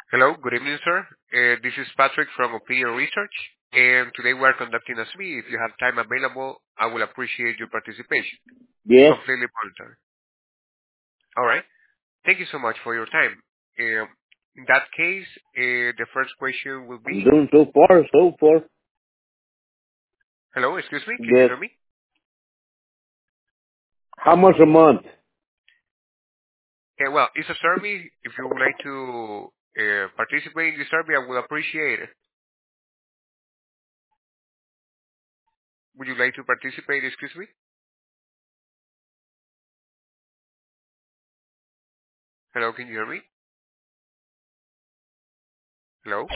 Hello, good evening, sir. This is Patrick from Opinion Research, and today we are conducting a survey. If you have time available, I will appreciate your participation. Yes, Completely voluntary. All right. Thank you so much for your time. In that case, the first question will I'm be, doing so far hello, excuse me, can you good. hear me? How much a month? Well, it's a survey. If you would like to participate in the survey, I would appreciate it. Would you like to participate, excuse me? Hello, can you hear me? Hello?